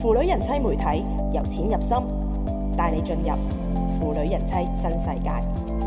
腐女人妻媒體由淺入深，帶你進入腐女人妻新世界。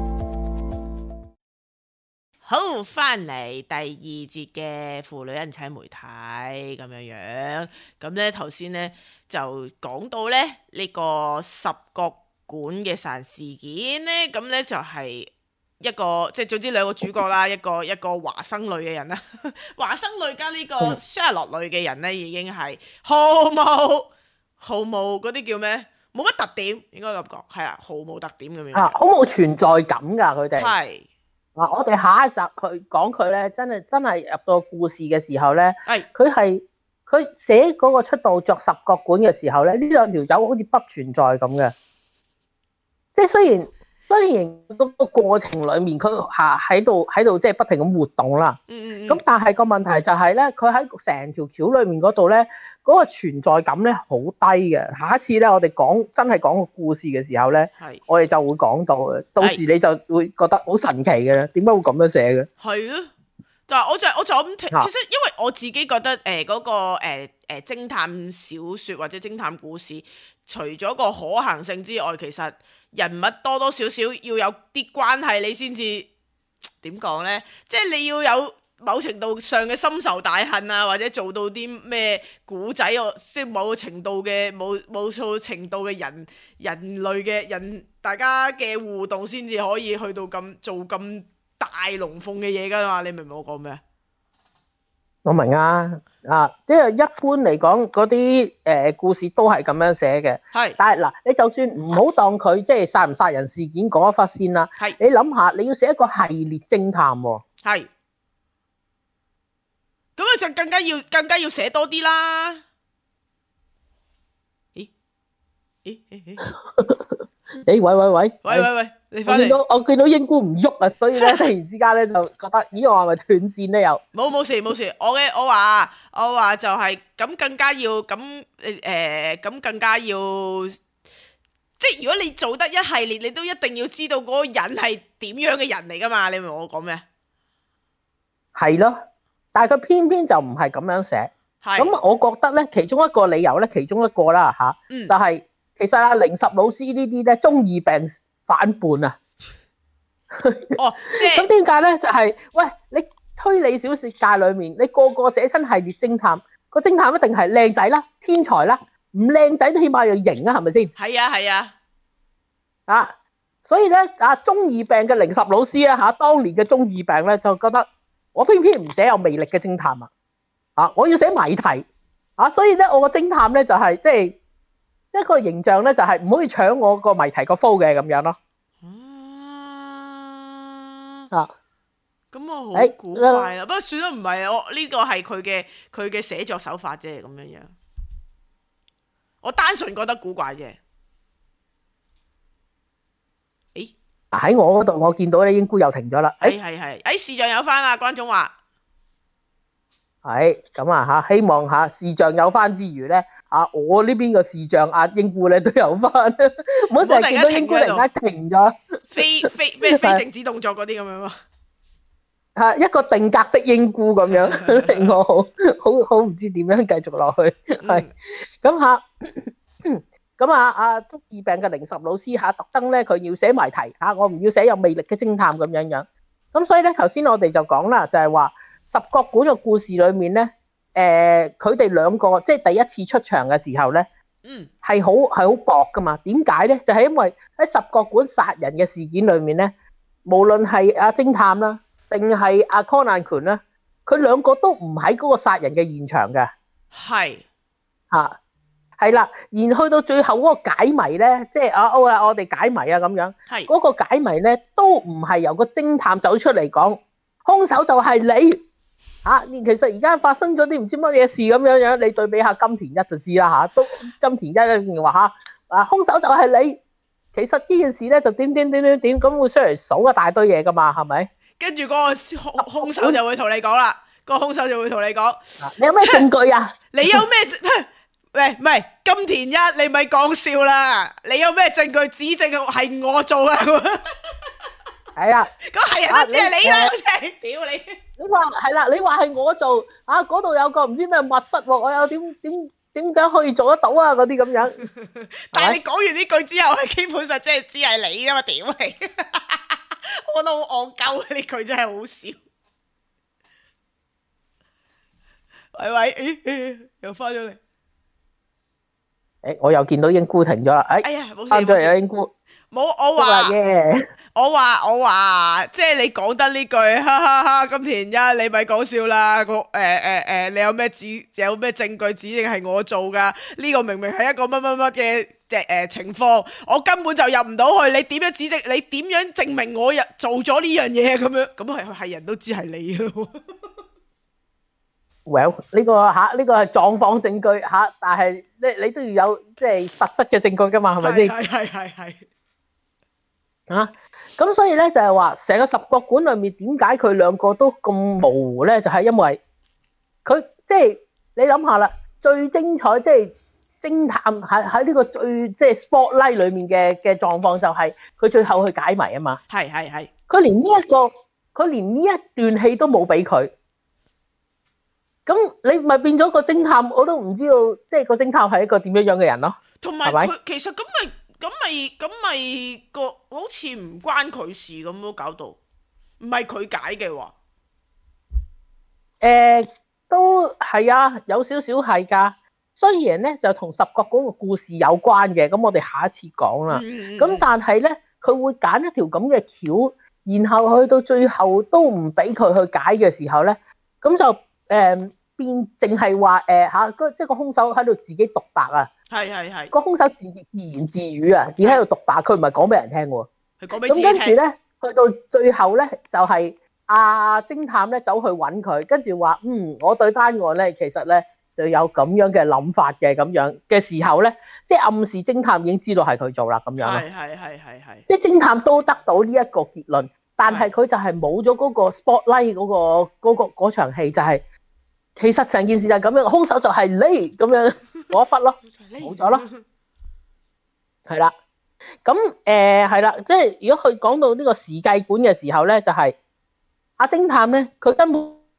好，翻嚟第二節嘅腐女人妻媒體咁樣。咁咧頭先咧就講到咧呢個十國館嘅殺人事件咧，咁咧就係一個即係總之兩個主角啦，一個華生類嘅人啦，華生類加呢個 Sherlock 類嘅人咧，已經係毫無嗰啲叫咩？冇乜特點，應該咁講，係啦，毫無特點咁樣。 好冇存在感㗎佢哋。 係。 我哋下一集佢講佢咧，真係入到故事嘅時候咧，佢寫嗰個出道作十國館嘅時候咧，呢兩條友好似不存在咁嘅。即係雖然嗰個過程裡面佢喺度即係不停咁活動啦。咁但係個問題就係咧，佢喺成條橋裡面嗰度咧，嗰個存在感咧好低嘅。下一次咧，我哋真係講個故事嘅時候咧，我哋就會講到嘅。到時你就會覺得好神奇嘅，點解會咁樣寫嘅？係啊， 但係我就咁聽。其實因為我自己覺得嗰個偵探小説或者偵探故事，除咗個可行性之外，其實人物多多少少要有啲關係，你先至點講呢？即係你要有某程度上嘅深仇大恨啊，或者做到啲咩古仔，即係某程度嘅人類嘅人，大家嘅互動先至可以去到做咁大龍鳳嘅嘢噶嘛？你明唔明我講咩？ 我明啊，即係一般嚟講嗰啲故事都係咁樣寫嘅。係，但係嗱，你就算唔好當佢即係殺唔殺人事件嗰一忽先啦。係，你諗下，你要寫一個系列偵探喎。係， 咁佢就更加要寫多啲啦。咦？ 喂，你翻嚟？我見到英姑唔喐啊，所以咧突然之間咧就覺得，咦，我係咪斷線咧又？ 冇事。我話就係咁更加要咁更加要，即係如果你做得一系列，你都一定要知道嗰個人係點樣嘅人嚟噶嘛？你明我講咩？ 係咯，但係佢偏偏就唔係咁樣寫。咁我覺得咧，其中一個理由咧，就係。其實阿零十老師呢啲咧中二病反叛啊！咁點解咧？就係喂，你推理小說界裏面，你個個寫親系列偵探，個偵探一定係靚仔啦、天才啦，唔靚仔都起碼要型啊，係咪先？ 係啊！ 所以咧中二病嘅零十老師啊當年嘅中二病咧就覺得我偏偏唔寫有魅力嘅偵探我要寫謎題所以咧我個偵探咧就係即係個形象咧，就係唔可以搶我個謎題個 flow 嘅咁樣咯。 咁我好古怪啦，不過算啦，唔係我呢個係佢嘅寫作手法啫，咁樣。我單純覺得古怪啫。 喺我嗰度，我見到咧，英姑又停咗啦。 係，視像有翻啊，關總話。 係咁希望視像有翻之餘咧。我呢邊個視像英姑咧都有翻，唔好淨係見到英姑突然間停咗， 非靜止動作嗰啲咁樣嘛。 一個定格的英姑咁樣，令我好唔知點樣繼續落去。係咁中二病嘅零十老師特登咧，佢要寫謎題我唔要寫有魅力嘅偵探咁樣。咁所以咧，頭先我哋就講啦，就係話十國館嘅故事裏面咧。佢哋兩個即係第一次出場嘅時候咧，係好薄噶嘛？點解咧？就係因為喺十國館殺人嘅事件裏面咧，無論係偵探啦，定係柯南權啦，佢兩個都唔喺嗰個殺人嘅現場嘅。係啦，然去到最後嗰個解謎咧，即係我哋解謎咁樣，嗰個解謎咧都唔係由個偵探走出嚟講，兇手就係你。其實而家發生咗啲唔知乜嘢事咁樣，你對比下金田一就知啦都金田一咧話兇手就係你，其實呢件事咧就點咁會出嚟數一大堆嘢噶嘛，係咪？ 跟住嗰個兇手就會同你講啦，個兇手就會同你講， 你有咩證據啊？ 你有咩唔係金田一，你咪講笑啦！你有咩證據指證係我做啊？ 係啊， 咁係人都知係你啦，屌你！ 你話係啦，你話係我做嗰度有個唔知咩密室喎，我又點點解可以做得到啊？嗰啲咁樣， 但係你講完呢句之後，係基本上即係知係你啊嘛，屌你！我都好戇鳩啊！呢句真係好笑。喂喂，又翻咗嚟。 我又見到英姑停咗啦。 哎呀，冇事翻咗嚟啦， 冇事。 英姑。 冇，我話耶！ 我話，即係你講得呢句，哈哈哈！金田一，你咪講笑啦。你有咩證據指認係我做噶？呢個明明係一個乜乜乜嘅情況，我根本就入唔到去。你點樣指證？你點樣證明我做咗呢樣嘢？咁樣咁係人都知係你咯。 Well， 呢個係狀況證據吓，但係你都要有即係實質嘅證據噶嘛，係咪先？ 係。 啊，咁所以咧就係話，成個十國館裏面點解佢兩個都咁模糊咧？就係因為佢即係你諗下啦，最精彩即係偵探喺呢個最即係 spotlight 裏面嘅狀況就係佢最後去解謎啊嘛。 係。 佢連呢一段戲都冇俾佢。咁你咪變咗個偵探，我都唔知道，即係個偵探係一個點樣嘅人咯。 同埋佢其實咁咪個好似唔關佢事咁咯，搞到唔係佢解嘅話， 都係啊，有少少係㗎。雖然咧就同十國嗰個故事有關嘅，咁我哋下一次講啦。咁但係咧，佢會揀一條咁嘅橋，然後去到最後都唔俾佢去解嘅時候咧，咁就變淨係話即係個兇手喺度自己獨白啊！ 係個兇手自言自語啊，自己喺度獨白，佢唔係講俾人聽喎。 係講俾自己聽。 咁跟住咧，去到最後咧，就係偵探咧走去揾佢，跟住話我對單案咧其實咧就有咁樣嘅諗法嘅，咁樣嘅時候咧，即係暗示偵探已經知道係佢做啦，咁樣咯。 係。即係偵探都得到呢一個結論，但係佢就係冇咗嗰個 spotlight 嗰場戲就係。其實成件事就係咁樣，兇手就係你咁樣嗰一忽咯，冇咗咯，係啦。咁係啦，即係如果佢講到呢個時計館嘅時候咧，就係阿偵探咧，佢根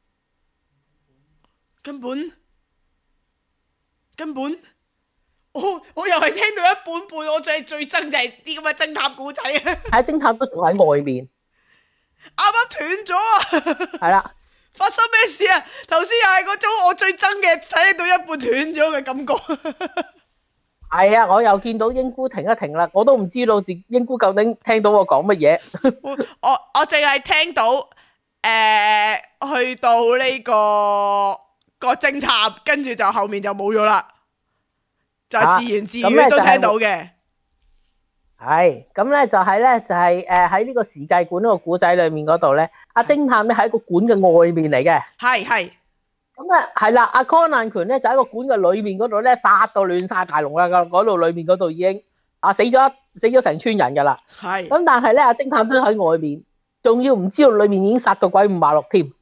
本， 我又係聽到一半半，我最憎就係啲咁嘅偵探故仔啊！ 喺偵探都仲喺外面， 啱啱斷咗啊！ 係啦。 發生咩事啊？頭先又係嗰種我最憎嘅睇到一半斷咗嘅感覺。 係啊，我又見到英姑停一停啦，我都唔知道英姑究竟聽到我講乜嘢。 我淨係聽到去到呢個偵探，跟住就後面就冇咗啦，就係自言自語都聽到嘅。 係咁咧，就係喺呢個時計館嗰個古仔裏面嗰度咧，阿偵探咧喺個館嘅外面嚟嘅。 係。 咁啊，係啦，阿柯南權咧就喺個館嘅裏面嗰度咧殺到亂晒大龍啦，嗰度裏面嗰度已經死咗成村人噶啦。係。咁但係咧，阿偵探都喺外面，仲要唔知道裏面已經殺到鬼五馬六添。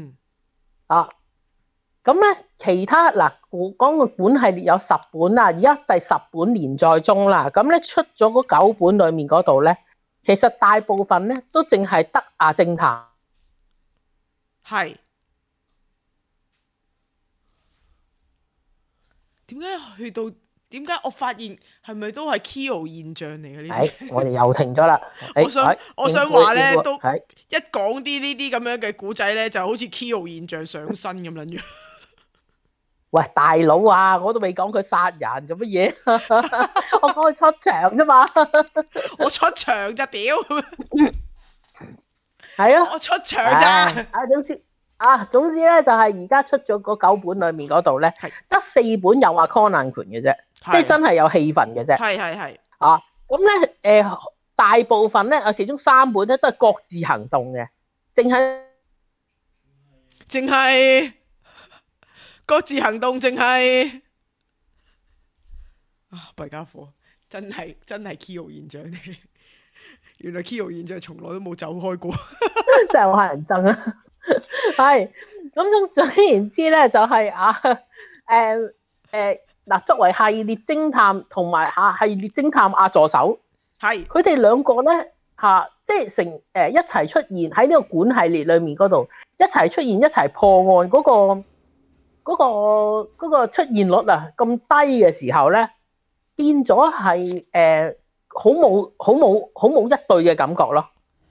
咁咧，其他嗱，講個本系列有10本啦，而家第10本連載中啦。咁咧出咗嗰9本裏面嗰度咧，其實大部分咧都淨係得阿偵探。 係。點解我發現係咪都係 Kyo 現象嚟嘅呢啲？ 我哋又停咗啦。 我想話咧，都一講啲呢啲咁樣嘅古仔咧，就好似 Kyo 現象上身咁樣樣。 喂，大佬啊，我都未講佢殺人做乜嘢，我講佢出場啫嘛。 我出場咋屌？ 係啊， 我出場咋？ 總之咧就係而家出咗嗰9本裏面嗰度咧，得4本有阿 Conan 權嘅啫，即係真係有戲份嘅啫。 係。 咁咧大部分咧其中3本咧都係各自行動嘅，淨係各自行動，淨係弊家伙，真係 Kyo 現象嚟。原來 Kyo 現象從來都冇走開過， 真係好乞人憎啊！係咁，總言之咧，就係作為系列偵探同埋系列偵探助手，係佢哋兩個咧即係成一齊出現喺呢個館系列裏面嗰度，一齊出現一齊破案嗰個嗰個出現率啊咁低嘅時候咧，變咗係好冇一對嘅感覺咯。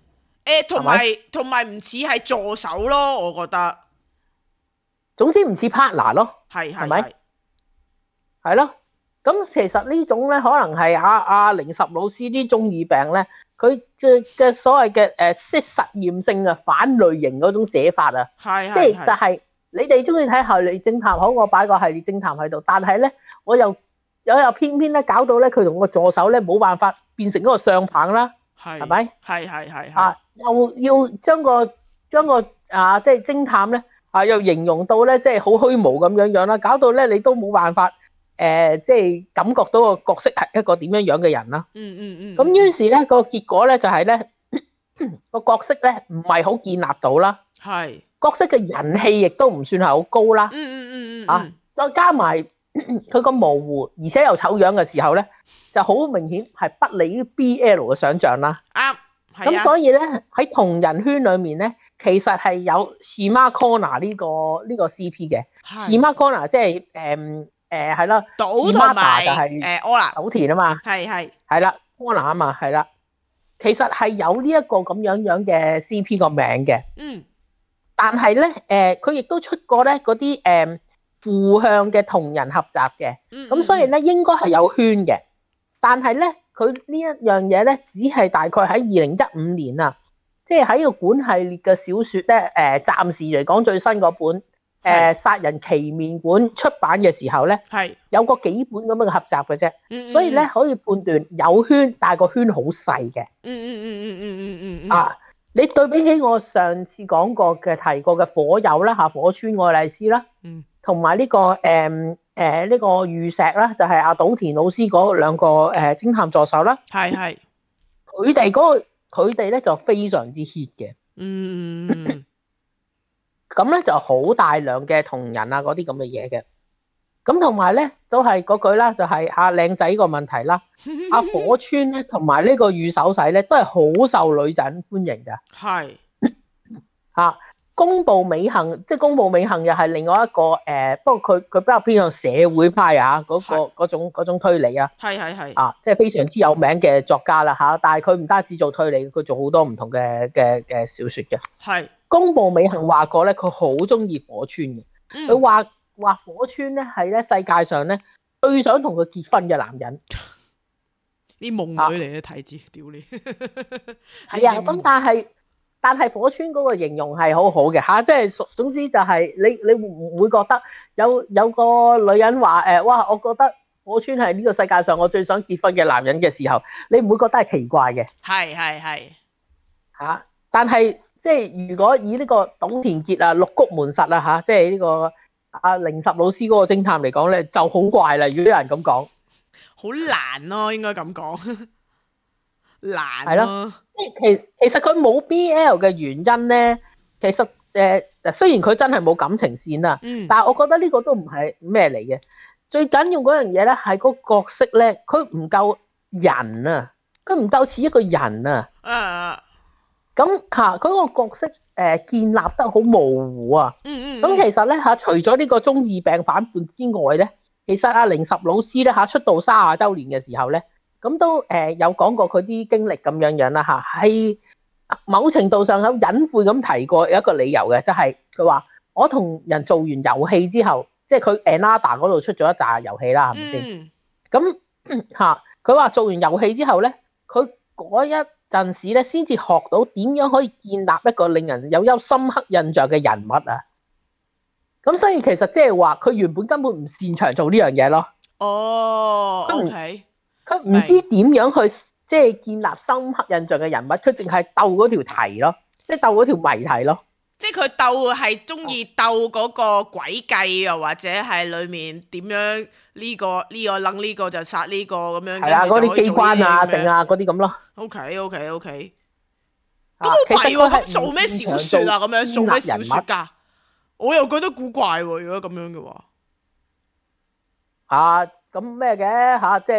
同埋唔似係助手咯，我覺得。 總之唔似 partner 咯， 係咪？係咯。咁其實呢種咧，可能係阿零十老師啲中二病咧，佢嘅所謂嘅識實驗性啊反類型嗰種寫法啊，即係就係你哋中意睇系列偵探，好，我擺個系列偵探喺度，但係咧我又偏偏咧搞到咧佢同個助手咧冇辦法變成嗰個上棒啦，係咪？ 係啊，又要將個即係偵探咧又形容到咧即係好虛無咁樣啦，搞到咧你都冇辦法。即係感覺到個角色係一個點樣嘅人啦。咁於是咧個結果咧就係咧個角色咧唔係好建立到啦。係。角色嘅人氣亦都唔算係好高啦。再加埋佢個模糊，而且又醜樣嘅時候咧，就好明顯係不利於 BL 嘅想像啦。啱。咁所以咧喺同人圈裏面咧，其實係有 Shima Connor 呢個 CP 嘅。Shima Connor 即係係啦， 島同埋柯南島田啊嘛，係啦，柯南啊嘛，係啦，其實係有呢一個咁樣嘅 CP 個名嘅，但係咧佢亦都出過咧嗰啲負向嘅同人合集嘅，咁所以咧應該係有圈嘅，但係咧佢呢一樣嘢咧只係大概喺2015年啊，即係喺個本系列嘅小説咧暫時嚟講最新嗰本。殺人奇面館出版嘅時候咧，有個幾本咁樣嘅合集嘅啫，所以咧可以判斷有圈，但係個圈好細嘅。啊，你對比起我上次講過嘅提過嘅火友啦嚇，火村愛麗絲啦，同埋呢個呢個御石啦，就係阿島田老師嗰兩個偵探助手啦，佢哋咧就非常之 hit 嘅。咁咧就好大量嘅同人啊嗰啲咁嘅嘢嘅，咁同埋咧都係嗰句啦，就係阿靚仔個問題啦，阿火村咧同埋呢個御手洗咧都係好受女仔歡迎嘅。係嚇，宮部美幸，即係宮部美幸又係另外一個不過佢比較偏向社會派啊嗰種推理啊。係啊，即係非常之有名嘅作家啦嚇，但係佢唔單止做推理，佢做好多唔同嘅小説嘅。係。宮部美幸話過咧，佢好中意火村嘅。佢話火村咧係咧世界上咧最想同佢結婚嘅男人。 啲夢女嚟嘅睇字，屌你！ 係啊，咁但係火村嗰個形容係好好嘅嚇，即係總之就係你會唔會覺得有個女人話哇，我覺得火村係呢個世界上我最想結婚嘅男人嘅時候，你唔會覺得係奇怪嘅？係嚇，但係。即係如果以呢個董田傑啊、六谷門實啊嚇，即係呢個阿零十老師嗰個偵探嚟講咧，就好怪啦。如果有人咁講， 好難咯，應該咁講，難係咯。即係其實佢冇 BL 嘅原因咧，其實雖然佢真係冇感情線啊，但係我覺得呢個都唔係咩嚟嘅。最緊要嗰樣嘢咧係個角色咧，佢唔夠人啊，佢唔夠似一個人啊。咁嚇，佢個角色建立得好模糊啊。咁其實咧嚇，除咗呢個中二病反叛之外咧，其實阿零十老師咧嚇出道30週年嘅時候咧，咁都有講過佢啲經歷咁樣啦嚇，係某程度上有隱晦咁提過有一個理由嘅，就係佢話我同人做完遊戲之後，即係佢 Anada 嗰度出咗一紮遊戲啦，係咪先？咁嚇，佢話做完遊戲之後咧，佢嗰一陣時咧，先至學到點樣可以建立一個令人有深刻印象嘅人物啊！咁所以其實即係話，佢原本根本唔擅長做呢樣嘢咯。 哦，OK， 佢唔知點樣去即係建立深刻印象嘅人物，佢淨係鬥嗰條題咯，即係鬥嗰條謎題咯。 即係佢鬥係中意鬥嗰個詭計，又或者係裡面點樣呢個楞呢個就殺呢個咁樣。係啊， 嗰啲機關啊、定啊嗰啲咁咯。 OK。咁好弊喎！咁做咩小説啊？咁樣做咩小説㗎？我又覺得古怪喎！如果咁樣嘅話， 咁咩嘅嚇？即係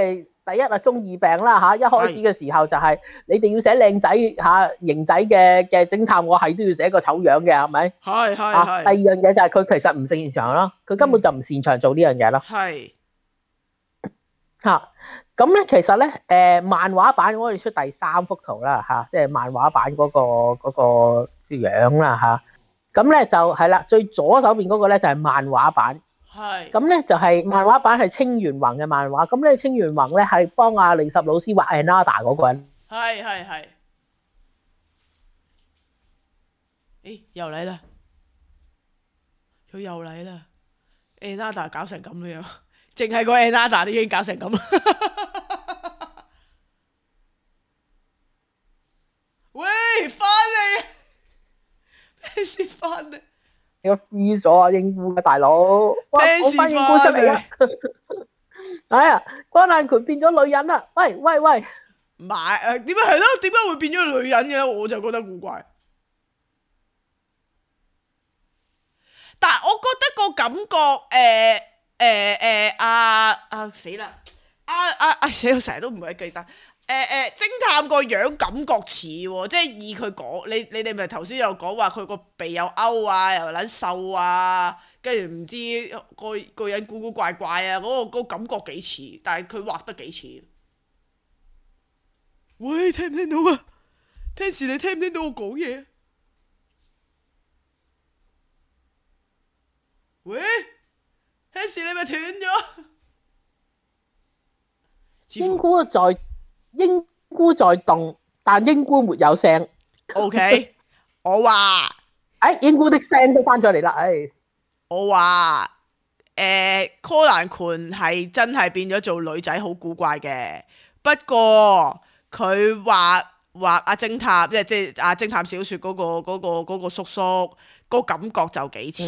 第一啊中二病啦嚇，一開始嘅時候就係你哋要寫靚仔嚇型仔嘅偵探，我係都要寫個醜樣嘅，係咪？ 係第二樣嘢就係佢其實唔擅長咯，佢根本就唔擅長做呢樣嘢咯。 係嚇，咁咧其實咧漫畫版我哋出第3幅圖啦嚇，即係漫畫版嗰個樣啦嚇。咁咧就係啦，最左手邊嗰個咧就係漫畫版。 係。 咁咧就係漫畫版係清源宏嘅漫畫，咁咧清源宏咧係幫阿利十老師畫 Anada 嗰個人。 係。誒，又嚟啦！佢又嚟啦 ！Anada 搞成咁樣，淨係個 Anada 都已經搞成咁啦。喂，翻嚟！咩事翻嚟？ 你個 free 咗啊，英姑嘅大佬！哇，我翻英姑出嚟啦！哎呀，關蘭權變咗女人啦！喂！ 唔係點解係咯？點解會變咗女人嘅咧？我就覺得古怪。但係我覺得個感覺死啦！死我成日都唔係記得。偵探個樣感覺似喎，即係以佢講，你哋咪頭先有講話佢個鼻有勾啊，又撚瘦啊，跟住唔知個人古古怪怪啊，嗰個感覺幾似，但係佢畫得幾似。喂，聽唔聽到啊？Pansy，你聽唔聽到我講嘢？喂 ，Pansy，你咪斷咗？ 英姑在動，但英姑沒有聲。 OK， 我話， 英姑的聲都翻咗嚟啦， 我話，柯南權係真係變咗做女仔，好古怪嘅。不過佢畫阿偵探，即係阿偵探小說嗰個叔叔，個感覺就幾似。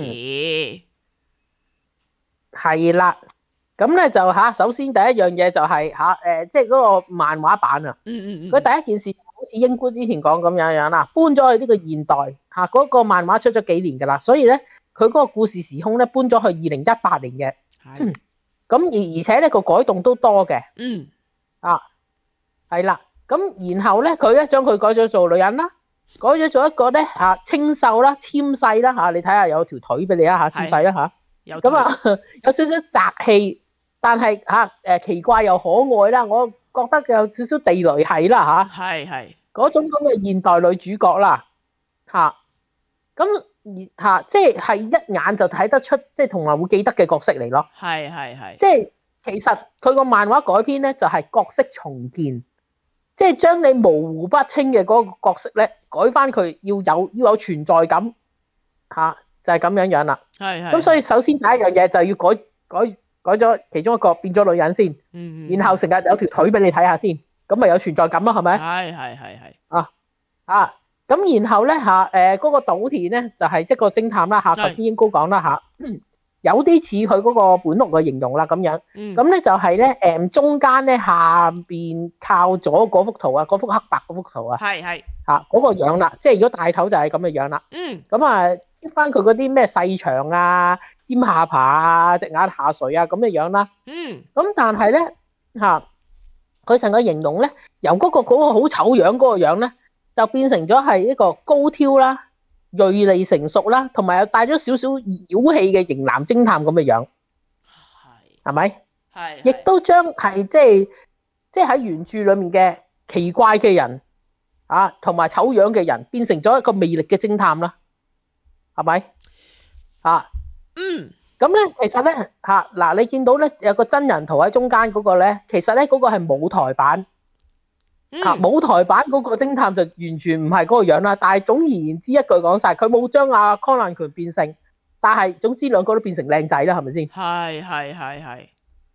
係啦。咁咧就首先第一樣嘢就係即係嗰個漫畫版啊。佢第一件事好似英姑之前講咁樣啦，搬咗去呢個現代嗰個漫畫出咗幾年㗎啦，所以咧佢嗰個故事時空咧搬咗去2018年嘅。係。咁而且咧個改動都多嘅。係啦。咁然後咧佢咧將佢改咗做女人啦，改咗做一個咧清秀啦、纖細啦你睇下有條腿俾你啊纖細啦咁啊有少少宅氣。但係奇怪又可愛啦，我覺得有少少地雷係啦係嗰種咁嘅現代女主角啦咁即係一眼就睇得出，即係同埋會記得嘅角色嚟咯。 係即係其實佢個漫畫改編咧就係角色重建，即係將你模糊不清嘅嗰個角色咧改翻佢要有存在感就係咁樣啦。咁所以首先第一樣嘢就要改咗其中一個變咗女人先，然後成日有條腿俾你睇下先，咁咪有存在感咯，係咪？係。咁然後咧嗰個島田咧就係一個偵探啦頭先英姑講啦有啲似佢嗰個本屋嘅形容啦咁樣。咁咧就係咧中間咧下邊靠咗嗰幅圖啊，嗰幅黑白嗰幅圖啊。 係。 嗰個樣啦，即係如果大頭就係咁嘅樣啦。咁啊，翻佢嗰啲咩細長啊、尖下巴啊、隻眼下垂啊咁嘅樣啦。咁但係咧佢成個形容咧，由嗰個好醜樣嗰個樣咧，就變成咗係一個高挑啦、銳利成熟啦，同埋又帶咗少少妖氣嘅型男偵探咁嘅樣。係咪？係。亦都將係即係喺原著裏面嘅奇怪嘅人同埋醜樣嘅人變成咗一個魅力嘅偵探啦。係咪？咁咧，其實咧你見到咧有個真人圖喺中間嗰個咧，其實咧嗰個係舞台版。舞台版嗰個偵探就完全唔係嗰個樣啦。但係總而言之一句講晒，佢冇將阿柯南權變性，但係總之兩個都變成靚仔啦，係咪先？係。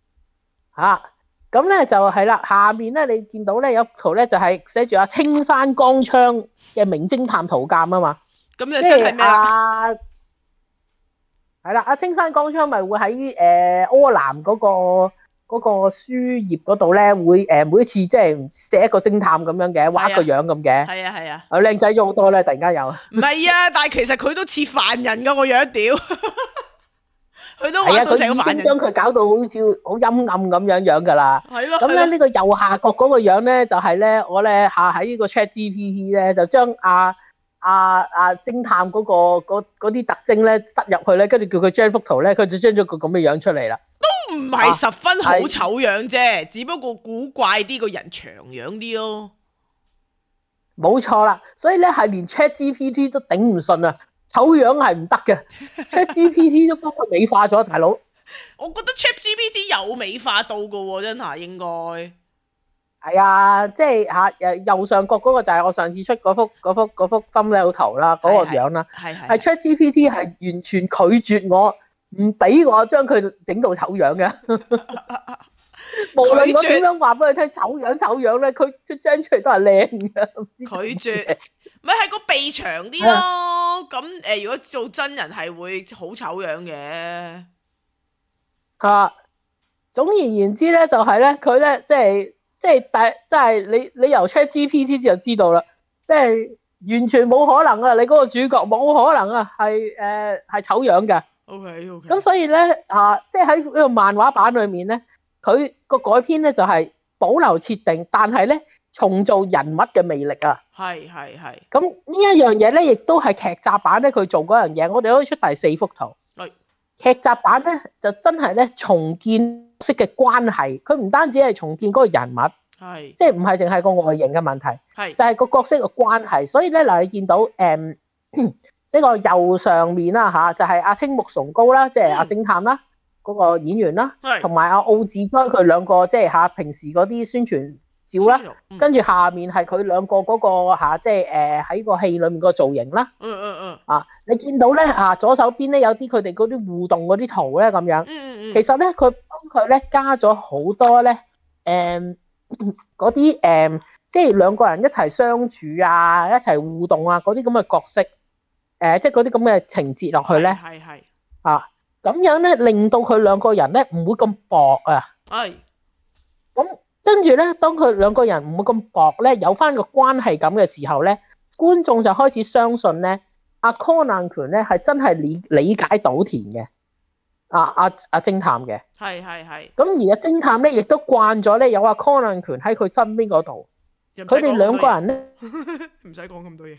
咁咧就係啦，下面咧你見到咧有圖咧就係寫住阿青山剛昌嘅名偵探圖鑑啊嘛。 咁就真係咩啦？ 係啦，阿青山剛昌咪會喺柯南嗰個書頁嗰度咧，會每一次即係寫一個偵探咁樣嘅，畫一個樣咁嘅。係啊。靚仔咗好多咧，突然間有。 唔係啊，但係其實佢都似犯人㗎個樣，屌！ 佢都係啊， 畫到佢已經成個犯人。 將佢搞到好似好陰暗咁樣㗎啦。 係咯， 咁咧係咯呢個右下角嗰個樣咧，就係咧我咧喺呢個 ChatGPT 咧，就將偵探嗰啲特徵咧塞入去咧，跟住叫佢將幅圖咧，佢就將咗個咁嘅樣出嚟啦。 都唔係十分好係醜樣啫，只不過古怪啲，個人長樣啲咯。 冇錯啦，所以咧係連 ChatGPT 都頂唔順啊，醜樣係唔得嘅，ChatGPT 都幫佢美化咗，大佬。 我覺得 ChatGPT 有美化到噶喎，真係應該。 係啊，即係右上角嗰個就係我上次出嗰幅 thumbnail 圖啦，嗰個樣啦，係 ChatGPT 係完全拒絕我，唔俾我將佢整到醜樣嘅。無論我點樣話俾佢聽醜樣咧，佢張出嚟都係靚嘅。 拒絕，咪係個鼻長啲咯。咁如果做真人係會好醜樣嘅。 總而言之咧，就係咧，佢咧即係你由 ChatGPT 就知道啦，即係完全冇可能啊！你嗰個主角冇可能啊，係醜樣嘅。 OK。 咁所以咧即係喺呢個漫畫版裏面咧，佢個改編咧就係保留設定，但係咧重做人物嘅魅力啊。 係。 咁呢一樣嘢咧，亦都係劇集版咧佢做嗰樣嘢。我哋可以出第4幅圖。劇集版咧就真係咧重建式嘅關係，佢唔單止係重建嗰個人物，即係唔係淨係個外形嘅問題，就係個角色嘅關係。所以咧嗱，你見到呢個右上面啦就係阿青木崇高啦，即係阿偵探啦嗰個演員啦，同埋阿奧志哉佢兩個即係平時嗰啲宣傳照啦，跟住下面係佢兩個嗰個即係喺個戲裏面個造型啦。你見到咧左手邊咧有啲佢哋嗰啲互動嗰啲圖咧咁樣。其實咧佢幫佢咧加咗好多咧嗰啲即係兩個人一齊相處啊，一齊互動啊嗰啲咁嘅角色，即係嗰啲咁嘅情節落去咧。咁樣咧令到佢兩個人咧唔會咁薄啊。咁跟住咧，當佢兩個人唔會咁薄咧，有翻個關係感嘅時候咧，觀眾就開始相信咧，阿柯南權咧係真係理解島田嘅，阿偵探嘅。 係。 咁而家偵探咧，亦都慣咗咧，有阿柯南權喺佢身邊嗰度。佢哋兩個人咧， 唔使講咁多嘢。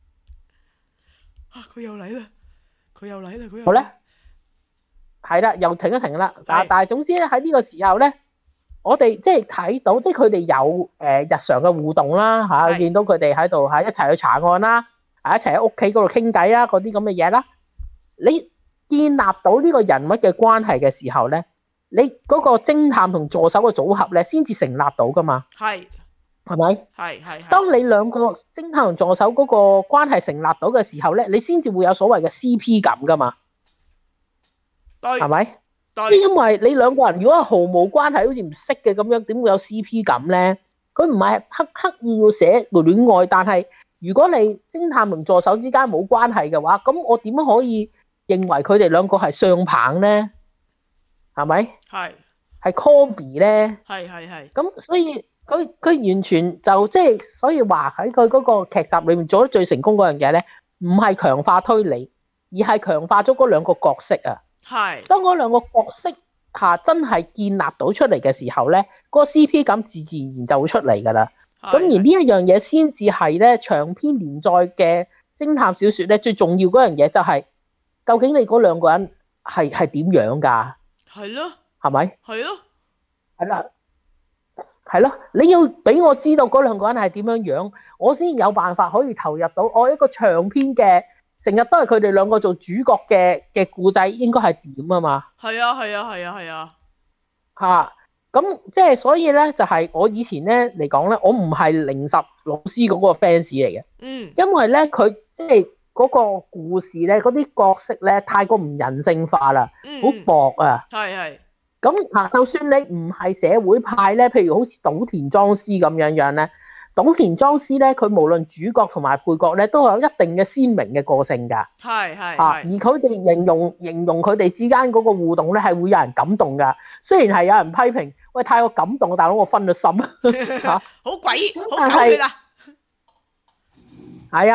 佢又嚟啦！ 好咧，係啦，又停一停啦。但係總之咧，喺呢個時候咧，我哋即係睇到，即係佢哋有日常嘅互動啦，見到佢哋喺度一齊去查案啦，一齊喺屋企嗰度傾偈啦，嗰啲咁嘅嘢啦。你建立到呢個人物嘅關係嘅時候咧，你嗰個偵探同助手嘅組合咧，先至成立到噶嘛。係咪？係。當你兩個偵探同助手嗰個關係成立到嘅時候咧，你先至會有所謂嘅 CP 感噶嘛。係咪？因為你兩個人如果係毫無關係，好似唔識嘅咁樣，點會有 CP 感咧？佢唔係刻意要寫戀愛，但係如果你偵探同助手之間冇關係嘅話，咁我點樣可以認為佢哋兩個係相棒咧？係咪？係 Kobe 咧？係。咁所以佢完全就即係，所以話喺佢嗰個劇集裏面做得最成功嗰樣嘢咧，唔係強化推理，而係強化咗嗰兩個角色啊。當嗰兩個角色真係建立到出嚟嘅時候咧，嗰個 CP 感自然就會出嚟㗎啦。咁而呢一樣嘢先至係咧長篇連載嘅偵探小說咧最重要嗰樣嘢，就係究竟你嗰兩個人係點樣㗎？係咯，係咪？係咯，係啦，係咯，你要俾我知道嗰兩個人係點樣樣，我先有辦法可以投入到我一個長篇嘅。成日都係佢哋兩個做主角嘅故仔，應該係點啊嘛？係啊。咁即係所以咧，就係我以前咧嚟講咧，我唔係零十老師嗰個 fans 嚟嘅。因為咧佢即係嗰個故事咧，嗰啲角色咧太過唔人性化啦，好薄啊。係。咁就算你唔係社會派咧，譬如好似島田莊司咁樣咧。島田莊司咧，佢無論主角同埋配角咧，都有一定嘅鮮明嘅個性㗎。係。而佢哋形容佢哋之間嗰個互動咧，係會有人感動㗎。雖然係有人批評，喂，太過感動，大佬我分咗心好鬼好狗血啊！係啊，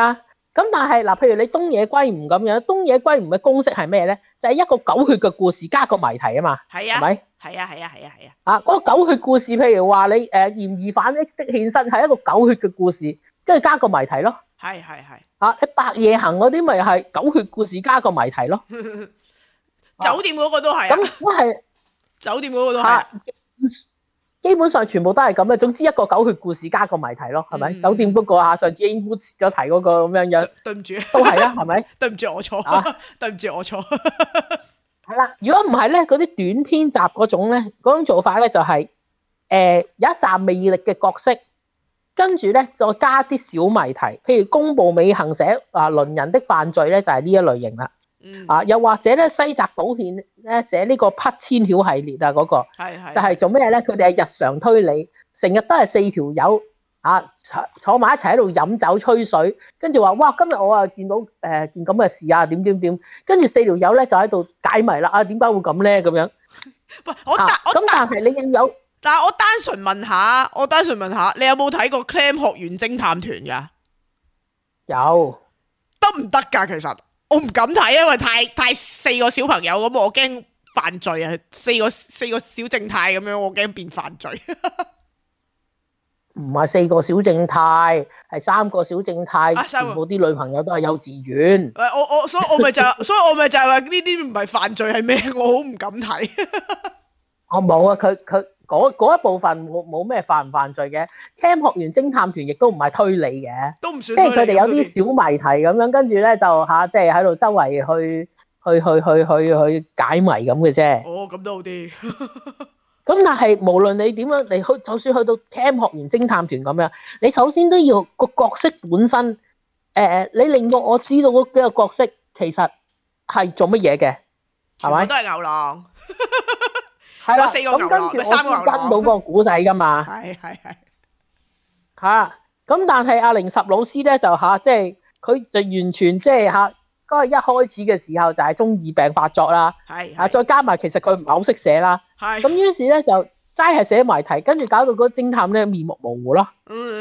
咁但係嗱，譬如你東野圭吾咁樣，東野圭吾嘅公式係咩咧？就係一個狗血嘅故事加個謎題啊嘛， 係啊， 係咪？ 係啊，係啊，係啊，係啊。 啊，嗰個狗血故事，譬如話你嫌疑犯的獻身係一個狗血嘅故事，跟住加個謎題咯。 係係係。 啊，你白夜行嗰啲咪係狗血故事加個謎題咯。 酒店嗰個都係啊。 咁都係酒店嗰個都係。 基本上全部都係咁嘅，總之一個狗血故事加個謎題咯，係咪？酒店嗰個上次已經污咗題嗰個咁樣樣， 對唔住， 都係啦，係咪？ 對唔住我錯，對唔住我錯。 係啦，如果唔係咧，嗰啲短篇集嗰種咧，嗰種做法咧就係有一集魅力嘅角色，跟住咧再加啲小謎題，譬如宮部美幸寫鄰人的犯罪咧就係呢一類型啦。又或者咧西澤保憲咧寫呢個匹千曉系列啊，嗰個就係做咩咧？佢哋係日常推理，成日都係四條友坐埋一齊喺度飲酒吹水，跟住話哇今日我啊見到件咁嘅事啊點點點，跟住四條友咧就喺度解謎啦啊點解會咁咧咁樣？咁但係你要有， 但係我單純問下，你有冇睇過 Clam 學園偵探團㗎？ 有。 得唔得㗎？其實我唔敢睇，因為太四個小朋友咁，我驚犯罪啊！四個小正太咁樣，我驚變犯罪。 唔係四個小正太，係三個小正太，全部啲女朋友都係幼稚園。 所以我咪就係話呢啲唔係犯罪係咩？我好唔敢睇。 我冇啊，佢嗰一部分冇咩犯唔犯罪嘅。Cam 學園偵探團亦都唔係推理嘅， 都唔算。 即係佢哋有啲小謎題咁樣，跟住咧就即係喺度周圍去解謎咁嘅啫。 哦，咁都好啲。 咁但係無論你點樣，你就算去到 Cam 學園偵探團咁樣，你首先都要個角色本身，你令到我知道嗰幾個角色其實係做乜嘢嘅，係咪？ 全部都係牛郎。 係啦， 四個牛郎，咪三個牛郎。 跟到個古仔噶嘛。 係。 咁但係阿凌十老師咧就即係佢就完全即係嗰個一開始嘅時候就係中二病發作啦。係。再加埋其實佢唔係好識寫啦。係。咁於是咧就齋係寫謎題，跟住搞到嗰個偵探咧面目模糊咯。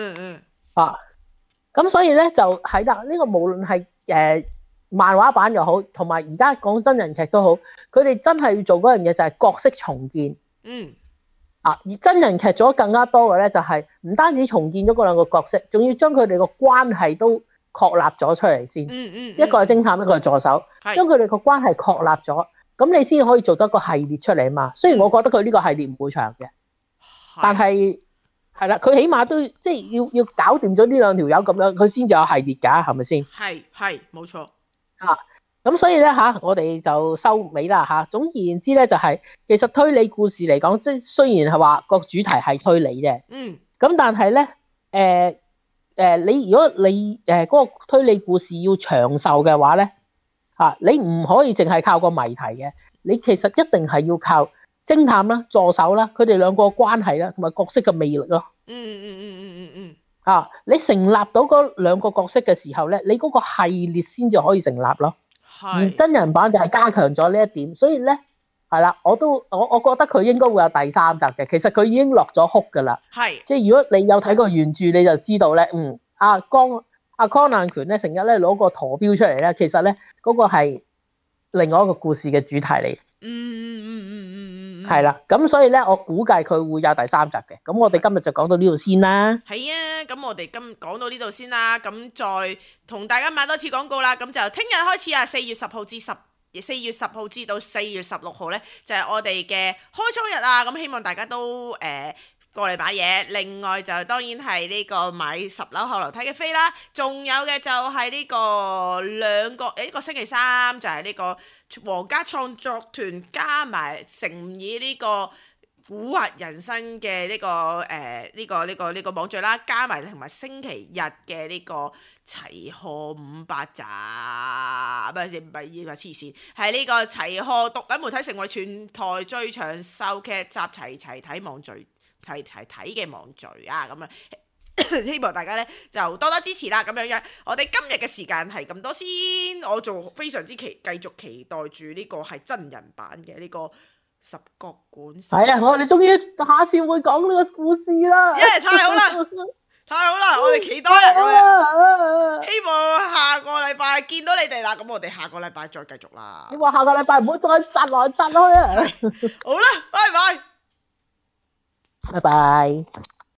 咁所以咧就係啦，呢個無論係漫畫版又好，同埋而家講真人劇都好，佢哋真係要做嗰樣嘢就係角色重建。而真人劇做得更加多嘅咧，就係唔單止重建咗嗰兩個角色，仲要將佢哋個關係都確立咗出嚟先。一個係偵探，一個係助手，將佢哋個關係確立咗，咁你先可以做到一個系列出嚟啊嘛。雖然我覺得佢呢個系列唔會長嘅，但係係啦，佢起碼都即係要搞掂咗呢兩條友咁樣，佢先至有系列㗎，係咪先？ 係冇錯。 咁所以咧我哋就收尾啦。總而言之咧，就係其實推理故事嚟講，即係雖然係話個主題係推理啫。咁但係咧，你如果你嗰個推理故事要長壽嘅話咧，你唔可以淨係靠個謎題嘅，你其實一定係要靠偵探啦、助手啦，佢哋兩個關係啦，同埋角色嘅魅力咯。你成立到嗰兩個角色嘅時候咧，你嗰個系列先至可以成立咯。而真人版就係加強咗呢一點，所以咧係啦，我覺得佢應該會有第三集嘅。其實佢已經落咗哭噶啦，即係如果你有睇過原著，你就知道咧，阿江南權咧成日咧攞個陀錶出嚟咧，其實咧嗰個係另外一個故事嘅主題嚟。係啦，咁所以咧，我估計佢會有第三集嘅。咁我哋今日就講到呢度先啦。 係啊，咁我哋今講到呢度先啦。咁再同大家買多次廣告啦。咁就聽日開始啊，4月10號至到4月16號咧，就係我哋嘅開倉日啊。咁希望大家都過嚟買嘢。另外就當然係呢個買10樓後樓梯嘅飛啦。仲有嘅就係呢個一個星期三就係呢個皇家創作團加埋誠意呢個古惑人生嘅呢個網聚啦，加埋同埋星期日嘅呢個齊賀500集，唔係黐線，係呢個齊賀獨立媒體成為全台最長壽劇集齊睇網聚睇嘅網聚啊！咁啊〜希望大家咧就多多支持啦，咁樣我哋今日嘅時間係咁多先，我仲非常之繼續期待住呢個係真人版嘅呢個十國館。係啊，我哋終於下次會講呢個故事啦。 太好啦，太好啦，我哋期待啊！希望下個見到你哋啦，咁我哋下個禮拜再繼續啦。 你話下個禮拜唔好再殺來殺去啊！ 好啦，拜拜。 拜拜。